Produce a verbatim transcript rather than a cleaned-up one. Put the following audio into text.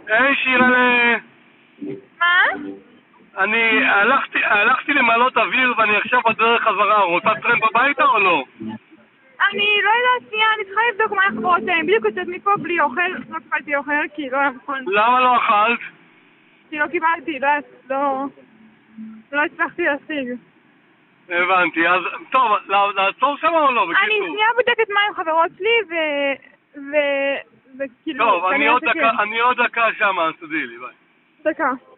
היי שירלה, מה? אני הלכתי, הלכתי למעלות אוויר ואני עכשיו בדרך חזרה, רוצה טרמפ הביתה או לא? אני לא יודעת, שנייה, אני צריכה לבדוק מה אנחנו רוצים. בדיוק יוצאת מפה בלי אוכל, לא קיבלתי אוכל כי לא יכול. למה לא אכלת? כי לא קיבלתי, לא, לא, לא הצלחתי להשיג. הבנתי, אז טוב, לעצור שם או לא? אני בקיצור. שנייה בודקת מה עם חברות שלי ו... ו... וכאילו... טוב, אני כנראה עוד שכן. דקה, אני עוד דקה שם, אז תדעי לי, ביי. דקה.